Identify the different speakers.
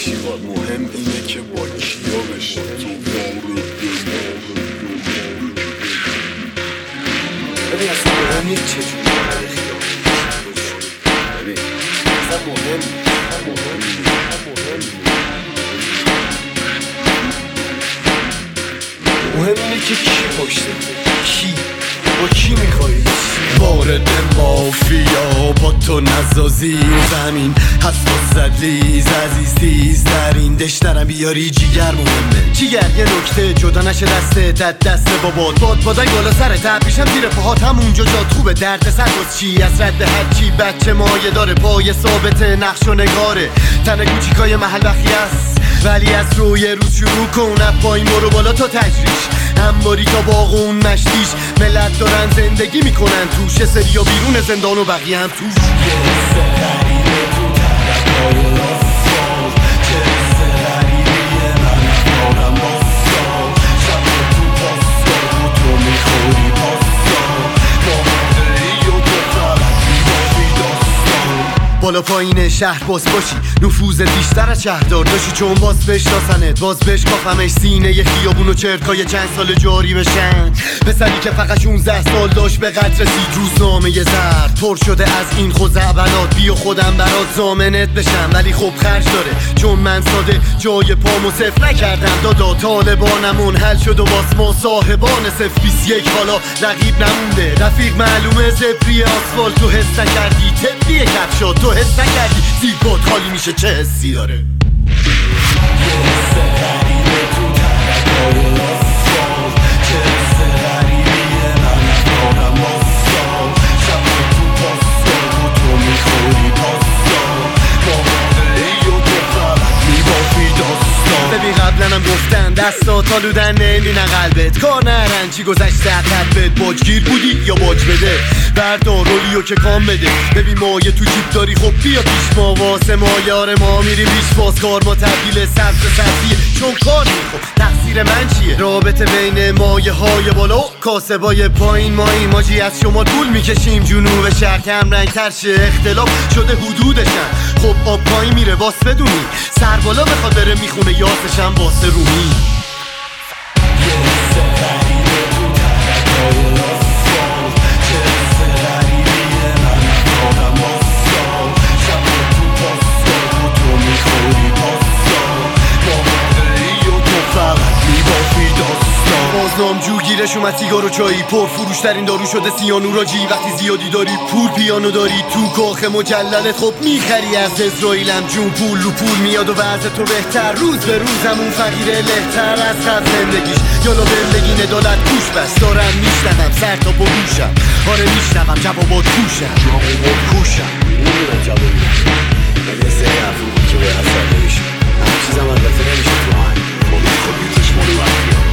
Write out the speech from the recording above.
Speaker 1: بشی. مهم اینه که با کیا بشی. ببین اصلا مهم نیست چجوری وارد خیابون بشی. ببین اصلا مهم اینه که کی پشته، کی با کی میخوایی وارد مافیا با تو نزازی زمین هست و زدلیز عزیز تیز در این دشترم بیاری جیگر مهمه. جیگر یه نکته جدا نشه دسته دست بابات بادای بالا سرت پیشم زیر پاهات همونجا جات خوبه. درد سر از چی از رد هرچی بچه مایه داره پای ثابت نقش و نگاره. تن کوچیکای محل بخی است ولی از روی روز شروع کن اب پایین برو بالا تا تجریش انباری تا باغون مشتیش. ملت دارن زندگی میکنن توش سری و بیرون زندان و بقیه هم توش. بالا پایین شهر باز باشی نفوذ بیشتر از شهردار داشتی چون باز بشناسنت باز بشکافمش سینه ی خیابون و چرکای چند سال جاری بشن. پسری که فقط 16 سال داشت به قدر رسید روزنامه زرد پر شده از این خزعبلات. بیا خودم برات ضامنت بشم ولی خب خرج داره چون من ساده جای پامو صفر نکردم دادا. طالبانمون حل شد و باز ما صاحبان 021 حالا رقیب نمونده. رفیق معلومه زبری آسفالت تو حس نکردی تبلی کفشات تو حس نکردی زیبات خالی میشه چه حسی داره. ببین قبلنم گفتن دستات آلودن نمیدن قلبت کار نرن چی گذشته عقبت باجگیر بودی یا باج بده بردار رولیو که کام بده. ببین مایه تو جیب داری خب بیا پیش ما واسه ما یار ما میری پیش باز کار ما تبدیل سبز سبزیه چون کار میخوب تقصیر من چیه. رابطه بین مایه های بالا و کاسبای پایین مایی ماجی از شما طول میکشیم جنوب شرق هم رنگ تر شه اختلاف شده حدودشن. خب آب پایین میره باس بدونی سر بالا بخواد بره میخونه یاسشم واسه رومی. نامجو گیرش اومد سیگار و چایی پر فروش ترین دارو شده سیانوراجی. وقتی زیادی داری پول پیانو داری تو کاخ مجللت خب میخری از اسرائیلم جون پول رو پول میاد و وضع تو بهتر روز به روز همون فقیره لهتر از قبل زندگیش. یالا بندگی ندالت گوش بس دارم میشنوم سر تا بروشم آره میشنوم جوابات کوشم نمیدونم جواب ولی از این حرفون که به اثر نمیشه همه چیزم البته نمیشه تو هنگ خب یکیش مولو